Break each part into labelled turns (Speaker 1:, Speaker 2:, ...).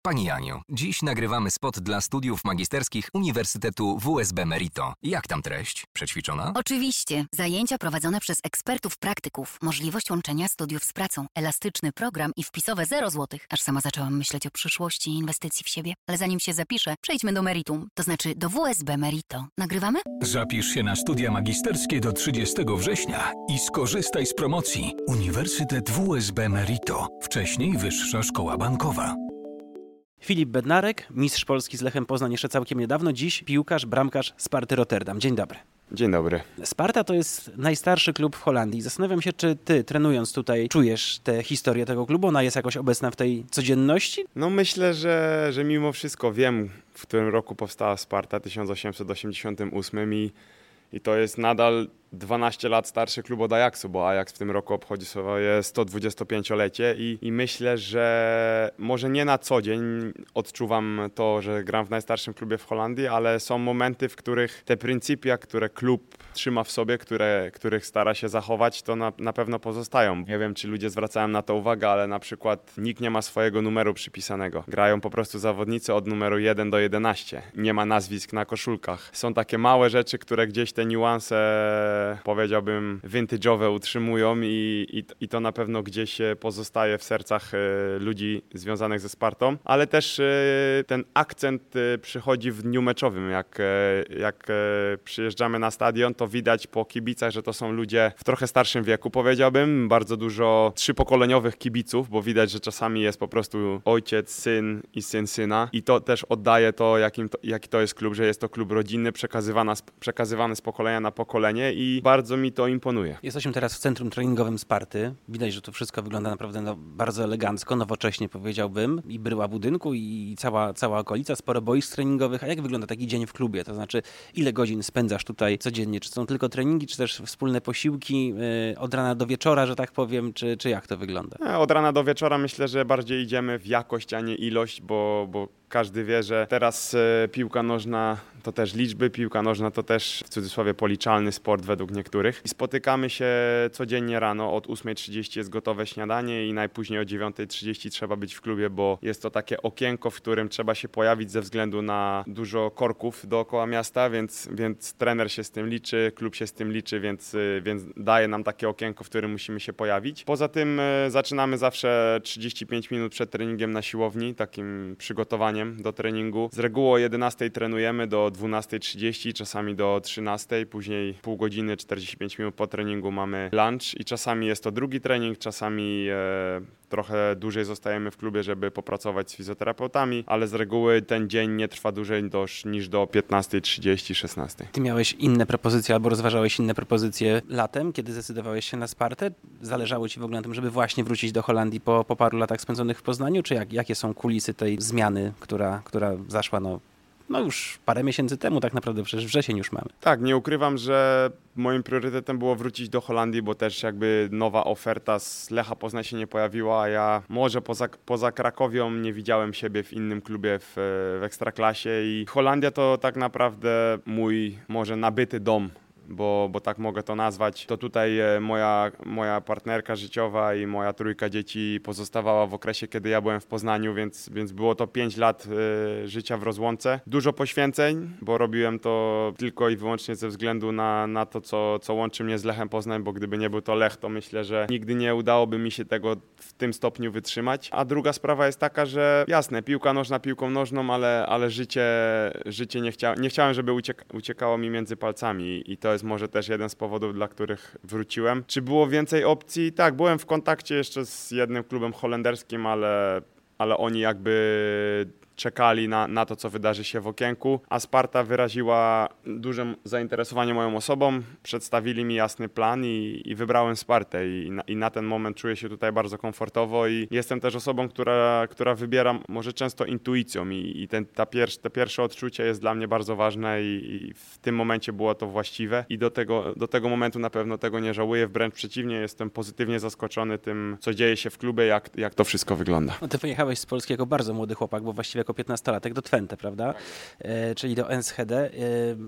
Speaker 1: Pani Aniu, dziś nagrywamy spot dla studiów magisterskich Uniwersytetu WSB Merito. Jak tam treść? Przećwiczona?
Speaker 2: Oczywiście. Zajęcia prowadzone przez ekspertów praktyków. Możliwość łączenia studiów z pracą. Elastyczny program i wpisowe 0 zł. Aż sama zaczęłam myśleć o przyszłości i inwestycji w siebie. Ale zanim się zapiszę, przejdźmy do meritum. To znaczy do WSB Merito. Nagrywamy?
Speaker 3: Zapisz się na studia magisterskie do 30 września i skorzystaj z promocji. Uniwersytet WSB Merito. Wcześniej Wyższa Szkoła Bankowa.
Speaker 4: Filip Bednarek, mistrz Polski z Lechem Poznań jeszcze całkiem niedawno, dziś piłkarz, bramkarz Sparty Rotterdam. Dzień dobry.
Speaker 5: Dzień dobry.
Speaker 4: Sparta to jest najstarszy klub w Holandii. Zastanawiam się, czy ty, trenując tutaj, czujesz tę historię tego klubu? Ona jest jakoś obecna w tej codzienności?
Speaker 5: No myślę, że mimo wszystko wiem, w którym roku powstała Sparta, 1888 i to jest nadal 12 lat starszy klub od Ajaxu, bo Ajax w tym roku obchodzi swoje 125-lecie i myślę, że może nie na co dzień odczuwam to, że gram w najstarszym klubie w Holandii, ale są momenty, w których te pryncypia, które klub trzyma w sobie, których stara się zachować, to na pewno pozostają. Nie wiem, czy ludzie zwracają na to uwagę, ale na przykład nikt nie ma swojego numeru przypisanego. Grają po prostu zawodnicy od numeru 1 do 11. Nie ma nazwisk na koszulkach. Są takie małe rzeczy, które gdzieś te niuanse, powiedziałbym, vintage'owe utrzymują i to na pewno gdzieś pozostaje w sercach ludzi związanych ze Spartą, ale też ten akcent przychodzi w dniu meczowym. Jak przyjeżdżamy na stadion, to widać po kibicach, że to są ludzie w trochę starszym wieku, powiedziałbym, bardzo dużo trzypokoleniowych kibiców, bo widać, że czasami jest po prostu ojciec, syn i syn syna i to też oddaje to, jaki to jest klub, że jest to klub rodzinny, przekazywany z pokolenia na pokolenie i bardzo mi to imponuje.
Speaker 4: Jesteśmy teraz w centrum treningowym Sparty. Widać, że to wszystko wygląda naprawdę bardzo elegancko, nowocześnie powiedziałbym. I bryła budynku, i cała okolica, sporo boisk treningowych. A jak wygląda taki dzień w klubie? To znaczy, ile godzin spędzasz tutaj codziennie? Czy są tylko treningi, czy też wspólne posiłki od rana do wieczora, że tak powiem, czy jak to wygląda?
Speaker 5: Od rana do wieczora myślę, że bardziej idziemy w jakość, a nie ilość, bo każdy wie, że teraz piłka nożna to też liczby, piłka nożna to też w cudzysłowie policzalny sport według niektórych. I spotykamy się codziennie rano, od 8:30 jest gotowe śniadanie i najpóźniej o 9:30 trzeba być w klubie, bo jest to takie okienko, w którym trzeba się pojawić ze względu na dużo korków dookoła miasta, więc trener się z tym liczy, klub się z tym liczy, więc daje nam takie okienko, w którym musimy się pojawić. Poza tym zaczynamy zawsze 35 minut przed treningiem na siłowni, takim przygotowaniem do treningu. Z reguły o 11:00 trenujemy do 12:30, czasami do 13:00, później pół godziny, 45 minut po treningu mamy lunch i czasami jest to drugi trening, czasami trochę dłużej zostajemy w klubie, żeby popracować z fizjoterapeutami, ale z reguły ten dzień nie trwa dłużej niż do 15:30, 16:00.
Speaker 4: Ty miałeś inne propozycje albo rozważałeś inne propozycje latem, kiedy zdecydowałeś się na Spartę? Zależało ci w ogóle na tym, żeby właśnie wrócić do Holandii po paru latach spędzonych w Poznaniu? Czy jakie są kulisy tej zmiany, która zaszła już parę miesięcy temu, tak naprawdę przecież wrzesień już mamy.
Speaker 5: Tak, nie ukrywam, że moim priorytetem było wrócić do Holandii, bo też jakby nowa oferta z Lecha Poznań się nie pojawiła, a ja może poza Krakowią nie widziałem siebie w innym klubie w Ekstraklasie i Holandia to tak naprawdę mój może nabyty dom. Bo tak mogę to nazwać, to tutaj moja partnerka życiowa i moja trójka dzieci pozostawała w okresie, kiedy ja byłem w Poznaniu, więc było to 5 lat życia w rozłące. Dużo poświęceń, bo robiłem to tylko i wyłącznie ze względu na to, co łączy mnie z Lechem Poznań, bo gdyby nie był to Lech, to myślę, że nigdy nie udałoby mi się tego w tym stopniu wytrzymać. A druga sprawa jest taka, że jasne, piłka nożna piłką nożną, ale życie nie chciałem, żeby uciekało mi między palcami i to jest może też jeden z powodów, dla których wróciłem. Czy było więcej opcji? Tak, byłem w kontakcie jeszcze z jednym klubem holenderskim, ale oni jakby czekali na to, co wydarzy się w okienku, a Sparta wyraziła duże zainteresowanie moją osobą, przedstawili mi jasny plan i wybrałem Spartę i na ten moment czuję się tutaj bardzo komfortowo i jestem też osobą, która wybiera może często intuicją i te pierwsze odczucie jest dla mnie bardzo ważne i w tym momencie było to właściwe i do tego momentu na pewno tego nie żałuję, wręcz przeciwnie, jestem pozytywnie zaskoczony tym, co dzieje się w klubie, jak to wszystko wygląda.
Speaker 4: No ty wyjechałeś z Polski jako bardzo młody chłopak, bo właściwie jako 15-latek do Twente, prawda? Czyli do Enschede.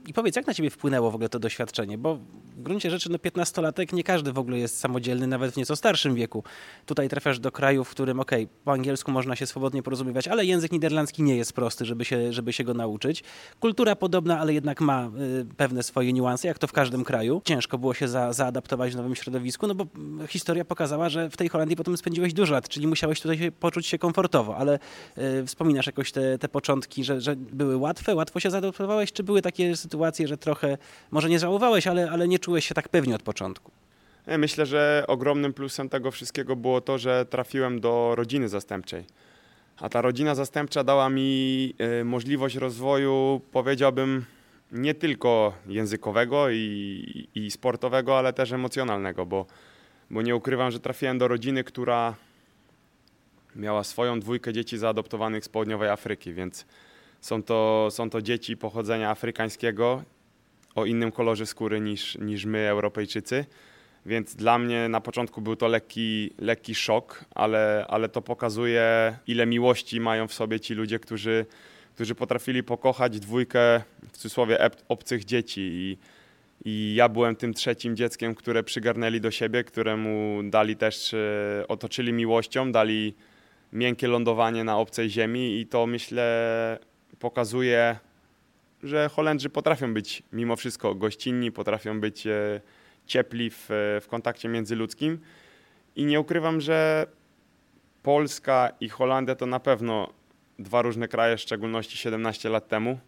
Speaker 4: I powiedz, jak na ciebie wpłynęło w ogóle to doświadczenie? Bo w gruncie rzeczy 15-latek nie każdy w ogóle jest samodzielny, nawet w nieco starszym wieku. Tutaj trafiasz do kraju, w którym po angielsku można się swobodnie porozumiewać, ale język niderlandzki nie jest prosty, żeby się go nauczyć. Kultura podobna, ale jednak ma pewne swoje niuanse, jak to w każdym kraju. Ciężko było się zaadaptować w nowym środowisku, no bo historia pokazała, że w tej Holandii potem spędziłeś dużo lat, czyli musiałeś tutaj poczuć się komfortowo, ale wspominasz jakoś te początki, że były łatwe, łatwo się zaadaptowałeś, czy były takie sytuacje, że trochę, może nie żałowałeś, ale nie czułeś się tak pewnie od początku?
Speaker 5: Myślę, że ogromnym plusem tego wszystkiego było to, że trafiłem do rodziny zastępczej. A ta rodzina zastępcza dała mi możliwość rozwoju, powiedziałbym, nie tylko językowego i sportowego, ale też emocjonalnego, bo nie ukrywam, że trafiłem do rodziny, która miała swoją 2 dzieci zaadoptowanych z południowej Afryki, więc są to dzieci pochodzenia afrykańskiego o innym kolorze skóry niż my, Europejczycy. Więc dla mnie na początku był to lekki szok, ale to pokazuje, ile miłości mają w sobie ci ludzie, którzy potrafili pokochać 2 w cudzysłowie obcych dzieci. I ja byłem tym 3. dzieckiem, które przygarnęli do siebie, któremu dali też, otoczyli miłością, dali miękkie lądowanie na obcej ziemi i to, myślę, pokazuje, że Holendrzy potrafią być mimo wszystko gościnni, potrafią być ciepli w kontakcie międzyludzkim i nie ukrywam, że Polska i Holandia to na pewno 2 różne kraje, w szczególności 17 lat temu,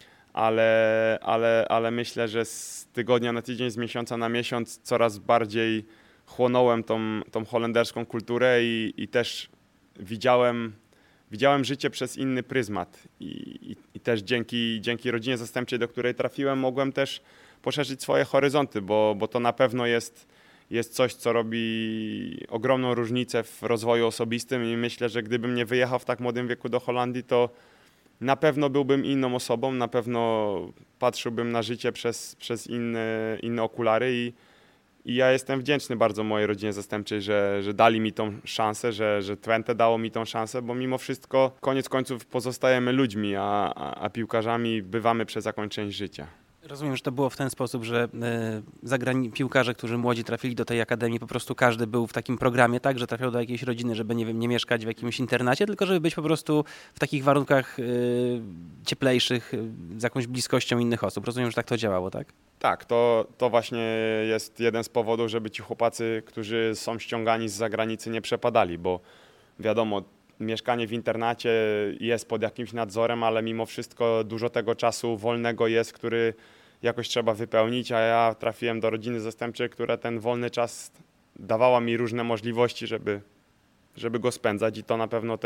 Speaker 5: ale myślę, że z tygodnia na tydzień, z miesiąca na miesiąc coraz bardziej chłonąłem tą holenderską kulturę i też widziałem życie przez inny pryzmat i też dzięki rodzinie zastępczej, do której trafiłem, mogłem też poszerzyć swoje horyzonty, bo to na pewno jest coś, co robi ogromną różnicę w rozwoju osobistym i myślę, że gdybym nie wyjechał w tak młodym wieku do Holandii, to na pewno byłbym inną osobą, na pewno patrzyłbym na życie przez inne okulary i ja jestem wdzięczny bardzo mojej rodzinie zastępczej, że dali mi tą szansę, że Twente dało mi tą szansę, bo mimo wszystko koniec końców pozostajemy ludźmi, a piłkarzami bywamy przez jakąś część życia.
Speaker 4: Rozumiem, że to było w ten sposób, że piłkarze, którzy młodzi trafili do tej akademii, po prostu każdy był w takim programie, tak, że trafiał do jakiejś rodziny, żeby nie mieszkać w jakimś internacie, tylko żeby być po prostu w takich warunkach cieplejszych, z jakąś bliskością innych osób. Rozumiem, że tak to działało, tak?
Speaker 5: Tak, to właśnie jest jeden z powodów, żeby ci chłopacy, którzy są ściągani z zagranicy, nie przepadali, bo wiadomo, mieszkanie w internacie jest pod jakimś nadzorem, ale mimo wszystko dużo tego czasu wolnego jest, który jakoś trzeba wypełnić, a ja trafiłem do rodziny zastępczej, która ten wolny czas dawała mi różne możliwości, żeby go spędzać i to na pewno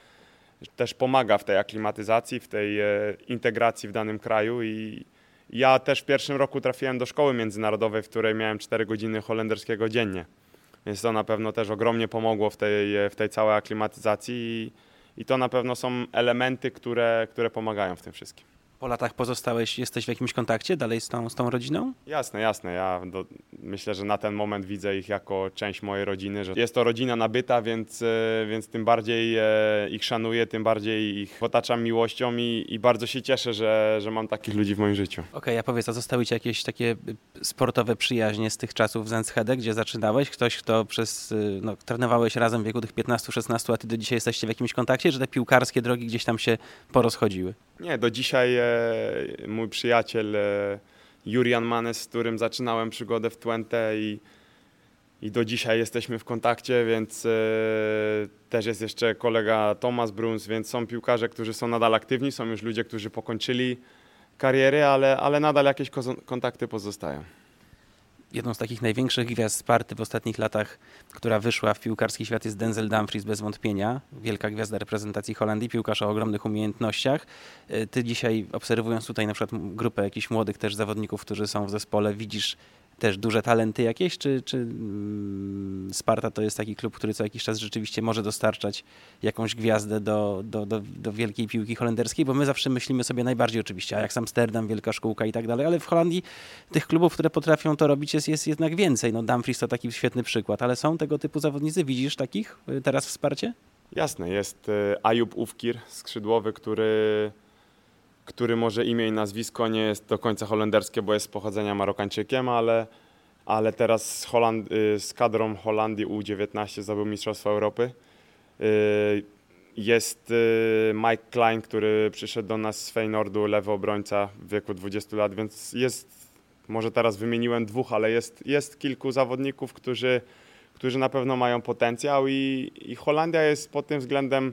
Speaker 5: też pomaga w tej aklimatyzacji, w tej integracji w danym kraju i ja też w pierwszym roku trafiłem do szkoły międzynarodowej, w której miałem 4 godziny holenderskiego dziennie. Więc to na pewno też ogromnie pomogło w tej całej aklimatyzacji i to na pewno są elementy, które pomagają w tym wszystkim.
Speaker 4: Po latach jesteś w jakimś kontakcie dalej z tą rodziną?
Speaker 5: Jasne. Ja myślę, że na ten moment widzę ich jako część mojej rodziny, że jest to rodzina nabyta, więc tym bardziej ich szanuję, tym bardziej ich otaczam miłością i bardzo się cieszę, że mam takich ludzi w moim życiu.
Speaker 4: Okej, a powiedz, a zostały ci jakieś takie sportowe przyjaźnie z tych czasów w Enschede, gdzie zaczynałeś? Ktoś, kto trenowałeś razem w wieku tych 15-16 lat i do dzisiaj jesteście w jakimś kontakcie, że te piłkarskie drogi gdzieś tam się porozchodziły?
Speaker 5: Nie, do dzisiaj mój przyjaciel Jurian Manes, z którym zaczynałem przygodę w Twente i do dzisiaj jesteśmy w kontakcie, więc też jest jeszcze kolega Thomas Bruns, więc są piłkarze, którzy są nadal aktywni, są już ludzie, którzy pokończyli kariery, ale nadal jakieś kontakty pozostają.
Speaker 4: Jedną z takich największych gwiazd Sparty w ostatnich latach, która wyszła w piłkarski świat, jest Denzel Dumfries bez wątpienia. Wielka gwiazda reprezentacji Holandii, piłkarz o ogromnych umiejętnościach. Ty dzisiaj, obserwując tutaj na przykład grupę jakichś młodych też zawodników, którzy są w zespole, widzisz też duże talenty jakieś, czy Sparta to jest taki klub, który co jakiś czas rzeczywiście może dostarczać jakąś gwiazdę do wielkiej piłki holenderskiej, bo my zawsze myślimy sobie najbardziej oczywiście Ajax Amsterdam, wielka szkółka i tak dalej, ale w Holandii tych klubów, które potrafią to robić jest jednak więcej. No Dumfries to taki świetny przykład, ale są tego typu zawodnicy, widzisz takich teraz w Sparcie?
Speaker 5: Jasne, jest Ayub Ufkir, skrzydłowy, który który może imię i nazwisko nie jest do końca holenderskie, bo jest z pochodzenia Marokańczykiem, ale teraz z kadrą Holandii U19 zdobył Mistrzostwo Europy. Jest Mike Klein, który przyszedł do nas z Feyenoordu, lewy obrońca w wieku 20 lat, więc jest, może teraz wymieniłem 2, ale jest kilku zawodników, którzy na pewno mają potencjał i Holandia jest pod tym względem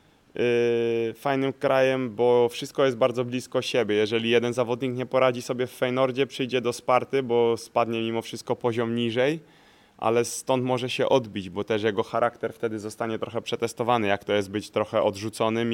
Speaker 5: fajnym krajem, bo wszystko jest bardzo blisko siebie. Jeżeli jeden zawodnik nie poradzi sobie w Feyenoordzie, przyjdzie do Sparty, bo spadnie mimo wszystko poziom niżej, ale stąd może się odbić, bo też jego charakter wtedy zostanie trochę przetestowany, jak to jest być trochę odrzuconym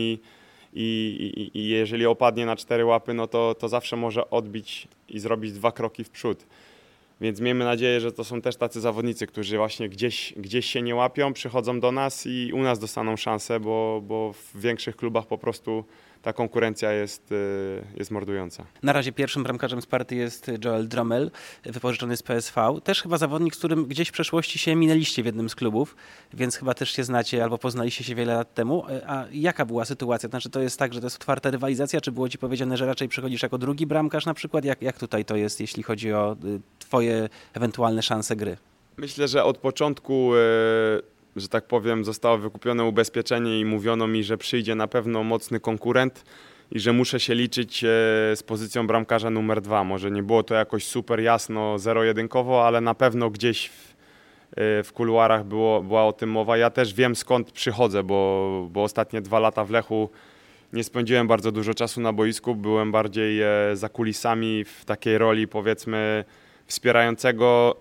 Speaker 5: i jeżeli opadnie na 4 łapy, no to zawsze może odbić i zrobić 2 kroki w przód. Więc miejmy nadzieję, że to są też tacy zawodnicy, którzy właśnie gdzieś się nie łapią, przychodzą do nas i u nas dostaną szansę, bo w większych klubach po prostu ta konkurencja jest mordująca.
Speaker 4: Na razie pierwszym bramkarzem Sparty jest Joel Drommel, wypożyczony z PSV. Też chyba zawodnik, z którym gdzieś w przeszłości się minęliście w jednym z klubów, więc chyba też się znacie albo poznaliście się wiele lat temu. A jaka była sytuacja? Znaczy to jest tak, że to jest otwarta rywalizacja, czy było ci powiedziane, że raczej przychodzisz jako drugi bramkarz na przykład? Jak tutaj to jest, jeśli chodzi o twoje ewentualne szanse gry?
Speaker 5: Myślę, że od początku, że tak powiem, zostało wykupione ubezpieczenie i mówiono mi, że przyjdzie na pewno mocny konkurent i że muszę się liczyć z pozycją bramkarza numer 2. Może nie było to jakoś super jasno, zero-jedynkowo, ale na pewno gdzieś w kuluarach była o tym mowa. Ja też wiem, skąd przychodzę, bo ostatnie 2 lata w Lechu nie spędziłem bardzo dużo czasu na boisku, byłem bardziej za kulisami w takiej roli, powiedzmy, wspierającego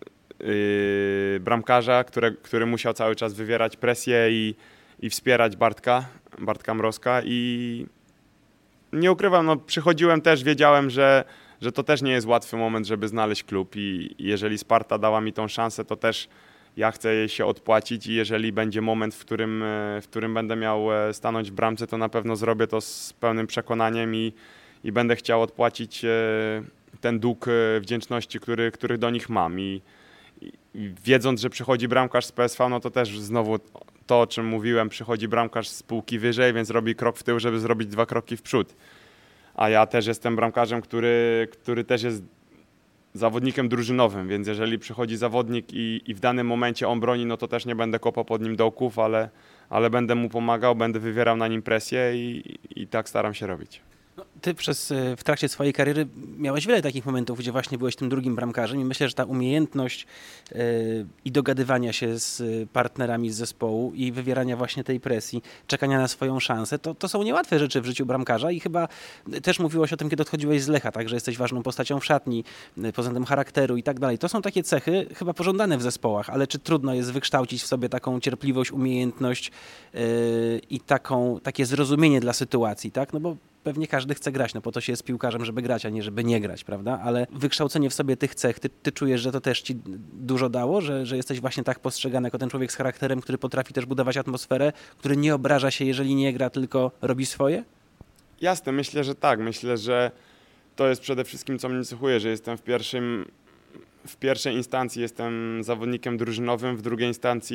Speaker 5: bramkarza, który musiał cały czas wywierać presję i wspierać Bartka Mrozka i nie ukrywam, no przychodziłem też, wiedziałem, że to też nie jest łatwy moment, żeby znaleźć klub i jeżeli Sparta dała mi tą szansę, to też ja chcę jej się odpłacić i jeżeli będzie moment, w którym będę miał stanąć w bramce, to na pewno zrobię to z pełnym przekonaniem i będę chciał odpłacić ten dług wdzięczności, który do nich mam i wiedząc, że przychodzi bramkarz z PSV, no to też znowu to, o czym mówiłem, przychodzi bramkarz z półki wyżej, więc robi krok w tył, żeby zrobić 2 kroki w przód. A ja też jestem bramkarzem, który też jest zawodnikiem drużynowym, więc jeżeli przychodzi zawodnik i w danym momencie on broni, no to też nie będę kopał pod nim dołków, ale będę mu pomagał, będę wywierał na nim presję i tak staram się robić.
Speaker 4: Ty w trakcie swojej kariery miałeś wiele takich momentów, gdzie właśnie byłeś tym drugim bramkarzem i myślę, że ta umiejętność i dogadywania się z partnerami z zespołu i wywierania właśnie tej presji, czekania na swoją szansę, to są niełatwe rzeczy w życiu bramkarza i chyba też mówiłaś o tym, kiedy odchodziłeś z Lecha, tak, że jesteś ważną postacią w szatni, pod względem charakteru i tak dalej. To są takie cechy chyba pożądane w zespołach, ale czy trudno jest wykształcić w sobie taką cierpliwość, umiejętność i takie zrozumienie dla sytuacji, tak? No bo pewnie każdy chce grać, no po to się jest piłkarzem, żeby grać, a nie żeby nie grać, prawda? Ale wykształcenie w sobie tych cech, ty czujesz, że to też ci dużo dało, że jesteś właśnie tak postrzegany jako ten człowiek z charakterem, który potrafi też budować atmosferę, który nie obraża się, jeżeli nie gra, tylko robi swoje?
Speaker 5: Jasne, myślę, że tak. Myślę, że to jest przede wszystkim, co mnie cechuje, że jestem w pierwszej instancji jestem zawodnikiem drużynowym, w drugiej instancji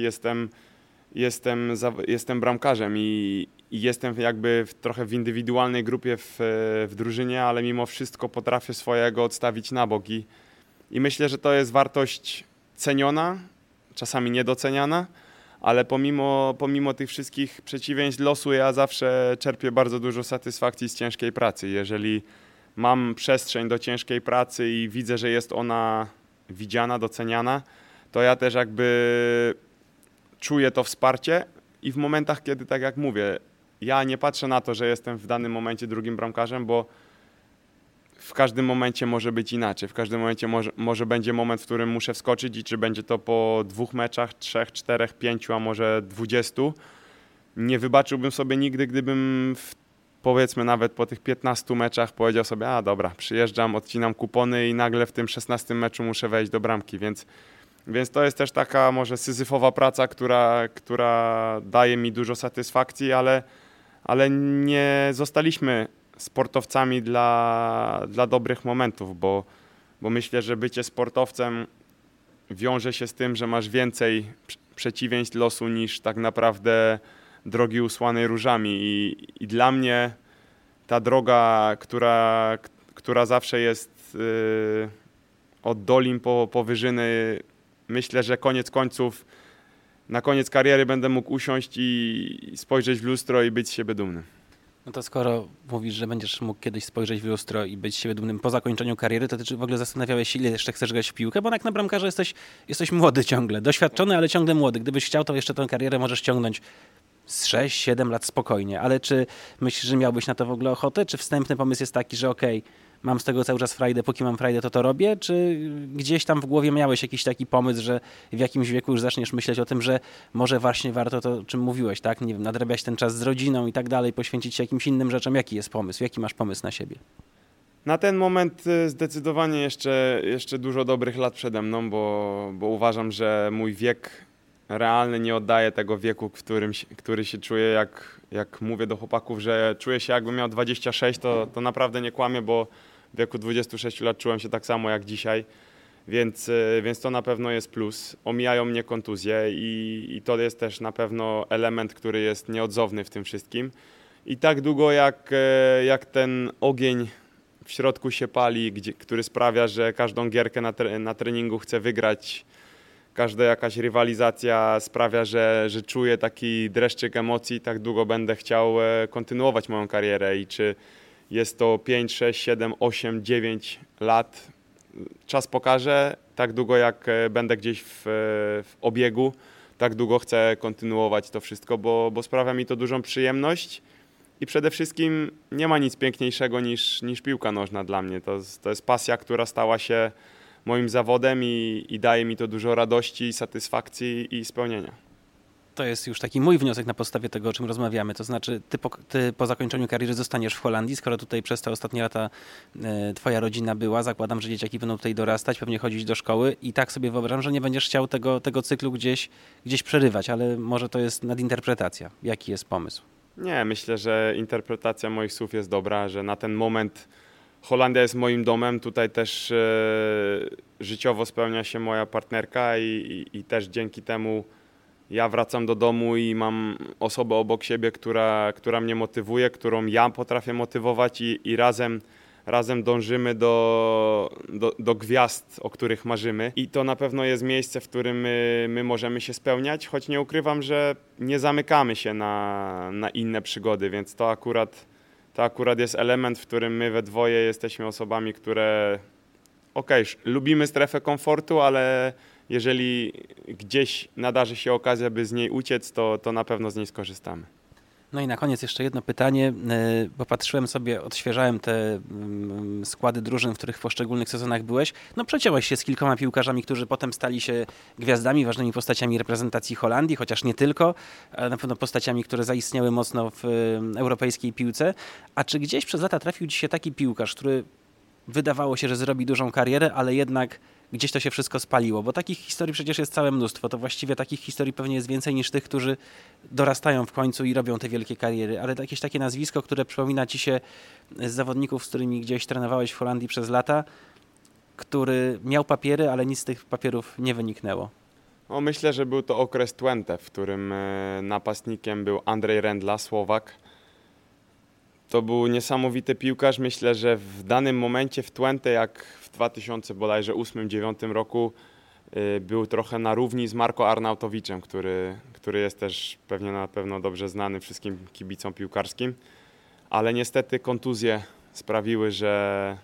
Speaker 5: jestem bramkarzem i jestem jakby trochę w indywidualnej grupie w drużynie, ale mimo wszystko potrafię swojego odstawić na bok i myślę, że to jest wartość ceniona, czasami niedoceniana, ale pomimo tych wszystkich przeciwieństw losu ja zawsze czerpię bardzo dużo satysfakcji z ciężkiej pracy. Jeżeli mam przestrzeń do ciężkiej pracy i widzę, że jest ona widziana, doceniana, to ja też jakby czuję to wsparcie i w momentach, kiedy, tak jak mówię, ja nie patrzę na to, że jestem w danym momencie drugim bramkarzem, bo w każdym momencie może być inaczej. W każdym momencie może będzie moment, w którym muszę wskoczyć i czy będzie to po 2 meczach, 3, 4, 5, a może 20. Nie wybaczyłbym sobie nigdy, gdybym powiedzmy nawet po tych 15 meczach powiedział sobie, a dobra, przyjeżdżam, odcinam kupony i nagle w tym 16 meczu muszę wejść do bramki, więc to jest też taka może syzyfowa praca, która daje mi dużo satysfakcji, ale nie zostaliśmy sportowcami dla dobrych momentów, bo myślę, że bycie sportowcem wiąże się z tym, że masz więcej przeciwieństw losu niż tak naprawdę drogi usłanej różami i dla mnie ta droga, która zawsze jest od dolin po wyżyny, myślę, że koniec końców, na koniec kariery będę mógł usiąść i spojrzeć w lustro i być z siebie dumny.
Speaker 4: No to skoro mówisz, że będziesz mógł kiedyś spojrzeć w lustro i być z siebie dumnym po zakończeniu kariery, to ty czy w ogóle zastanawiałeś się, ile jeszcze chcesz grać w piłkę? Bo jak na bramkarza jesteś młody ciągle, doświadczony, ale ciągle młody. Gdybyś chciał, to jeszcze tę karierę możesz ciągnąć z 6-7 lat spokojnie. Ale czy myślisz, że miałbyś na to w ogóle ochotę? Czy wstępny pomysł jest taki, że okej, mam z tego cały czas frajdę, póki mam frajdę, to robię? Czy gdzieś tam w głowie miałeś jakiś taki pomysł, że w jakimś wieku już zaczniesz myśleć o tym, że może właśnie warto to, o czym mówiłeś, tak? Nie wiem, nadrabiać ten czas z rodziną i tak dalej, poświęcić się jakimś innym rzeczom. Jaki jest pomysł? Jaki masz pomysł na siebie?
Speaker 5: Na ten moment zdecydowanie jeszcze dużo dobrych lat przede mną, bo uważam, że mój wiek realny nie oddaje tego wieku, który się czuję, jak mówię do chłopaków, że czuję się jakbym miał 26, to naprawdę nie kłamię, bo w wieku 26 lat czułem się tak samo jak dzisiaj, więc to na pewno jest plus. Omijają mnie kontuzje i to jest też na pewno element, który jest nieodzowny w tym wszystkim. I tak długo jak ten ogień w środku się pali, który sprawia, że każdą gierkę na treningu chcę wygrać, każda jakaś rywalizacja sprawia, że czuję taki dreszczyk emocji, tak długo będę chciał kontynuować moją karierę i czy jest to 5, 6, 7, 8, 9 lat, czas pokaże, tak długo jak będę gdzieś w obiegu, tak długo chcę kontynuować to wszystko, bo sprawia mi to dużą przyjemność i przede wszystkim nie ma nic piękniejszego niż piłka nożna dla mnie. To jest pasja, która stała się moim zawodem i daje mi to dużo radości, satysfakcji i spełnienia.
Speaker 4: To jest już taki mój wniosek na podstawie tego, o czym rozmawiamy. To znaczy, ty po zakończeniu kariery zostaniesz w Holandii, skoro tutaj przez te ostatnie lata twoja rodzina była. Zakładam, że dzieciaki będą tutaj dorastać, pewnie chodzić do szkoły i tak sobie wyobrażam, że nie będziesz chciał tego cyklu gdzieś przerywać, ale może to jest nadinterpretacja. Jaki jest pomysł?
Speaker 5: Nie, myślę, że interpretacja moich słów jest dobra, że na ten moment Holandia jest moim domem, tutaj też życiowo spełnia się moja partnerka i też dzięki temu ja wracam do domu i mam osobę obok siebie, która mnie motywuje, którą ja potrafię motywować i razem dążymy do gwiazd, o których marzymy. I to na pewno jest miejsce, w którym my możemy się spełniać, choć nie ukrywam, że nie zamykamy się na inne przygody, więc to akurat jest element, w którym my we dwoje jesteśmy osobami, które lubimy strefę komfortu, ale jeżeli gdzieś nadarzy się okazja, by z niej uciec, to na pewno z niej skorzystamy.
Speaker 4: No i na koniec jeszcze jedno pytanie, bo patrzyłem sobie, odświeżałem te składy drużyn, w których w poszczególnych sezonach byłeś. No przeciąłeś się z kilkoma piłkarzami, którzy potem stali się gwiazdami, ważnymi postaciami reprezentacji Holandii, chociaż nie tylko, ale na pewno postaciami, które zaistniały mocno w europejskiej piłce. A czy gdzieś przez lata trafił ci się taki piłkarz, który wydawało się, że zrobi dużą karierę, ale jednak gdzieś to się wszystko spaliło, bo takich historii przecież jest całe mnóstwo. To właściwie takich historii pewnie jest więcej niż tych, którzy dorastają w końcu i robią te wielkie kariery, ale jakieś takie nazwisko, które przypomina ci się z zawodników, z którymi gdzieś trenowałeś w Holandii przez lata, który miał papiery, ale nic z tych papierów nie wyniknęło.
Speaker 5: No, myślę, że był to okres Twente, w którym napastnikiem był Andrzej Rendla, Słowak. To był niesamowity piłkarz. Myślę, że w danym momencie w Twente, jak w 2008-2009 roku, był trochę na równi z Marco Arnautowiczem, który jest też pewnie na pewno dobrze znany wszystkim kibicom piłkarskim. Ale niestety kontuzje sprawiły, że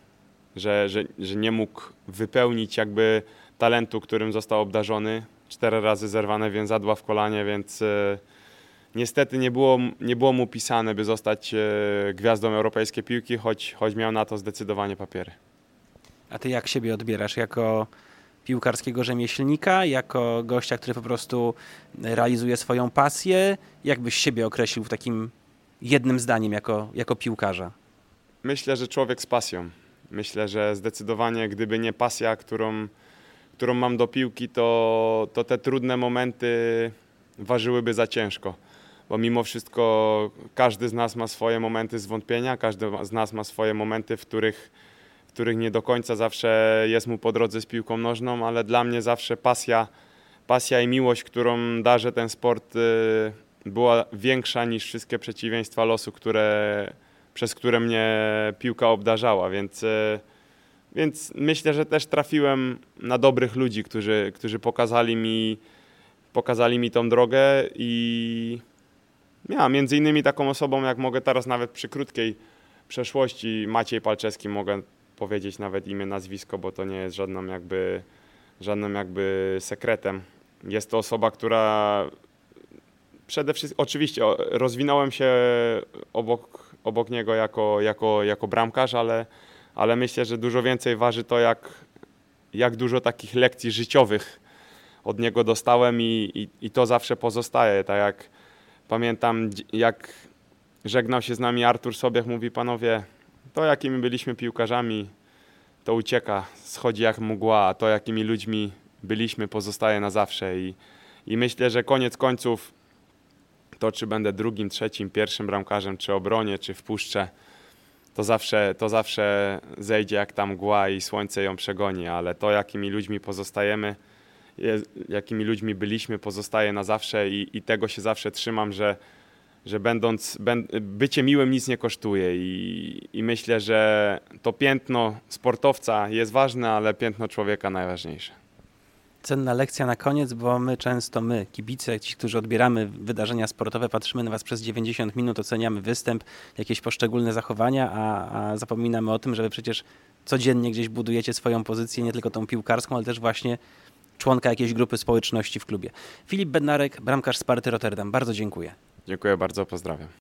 Speaker 5: nie mógł wypełnić jakby talentu, którym został obdarzony. 4 razy zerwane więzadła w kolanie, więc niestety nie było mu pisane, by zostać gwiazdą europejskiej piłki, choć miał na to zdecydowanie papiery.
Speaker 4: A ty jak siebie odbierasz? Jako piłkarskiego rzemieślnika? Jako gościa, który po prostu realizuje swoją pasję? Jak byś siebie określił w takim jednym zdaniem jako piłkarza?
Speaker 5: Myślę, że człowiek z pasją. Myślę, że zdecydowanie gdyby nie pasja, którą mam do piłki, to te trudne momenty ważyłyby za ciężko. Bo mimo wszystko każdy z nas ma swoje momenty zwątpienia, każdy z nas ma swoje momenty, w których nie do końca zawsze jest mu po drodze z piłką nożną, ale dla mnie zawsze pasja i miłość, którą darzę ten sport, była większa niż wszystkie przeciwieństwa losu, które przez które mnie piłka obdarzała, więc myślę, że też trafiłem na dobrych ludzi, którzy pokazali mi tą drogę i ja, między innymi taką osobą, jak mogę teraz nawet przy krótkiej przeszłości, Maciej Palczewski, mogę powiedzieć nawet imię, nazwisko, bo to nie jest żadnym jakby sekretem. Jest to osoba, która przede wszystkim, oczywiście rozwinąłem się obok niego jako bramkarz, ale myślę, że dużo więcej waży to, jak dużo takich lekcji życiowych od niego dostałem i to zawsze pozostaje. Tak jak pamiętam, jak żegnał się z nami Artur Sobiech, mówi: panowie, to jakimi byliśmy piłkarzami, to ucieka, schodzi jak mgła, a to jakimi ludźmi byliśmy, pozostaje na zawsze. I myślę, że koniec końców to, czy będę drugim, trzecim, pierwszym bramkarzem, czy obronie, czy w puszce, to zawsze zejdzie jak ta mgła i słońce ją przegoni, ale to, jakimi ludźmi pozostajemy, jakimi ludźmi byliśmy, pozostaje na zawsze i tego się zawsze trzymam, że bycie miłym nic nie kosztuje i myślę, że to piętno sportowca jest ważne, ale piętno człowieka najważniejsze.
Speaker 4: Cenna lekcja na koniec, bo my, kibice, ci, którzy odbieramy wydarzenia sportowe, patrzymy na was przez 90 minut, oceniamy występ, jakieś poszczególne zachowania, a zapominamy o tym, że wy przecież codziennie gdzieś budujecie swoją pozycję, nie tylko tą piłkarską, ale też właśnie członka jakiejś grupy społeczności w klubie. Filip Bednarek, bramkarz Sparty Rotterdam. Bardzo dziękuję.
Speaker 5: Dziękuję bardzo, pozdrawiam.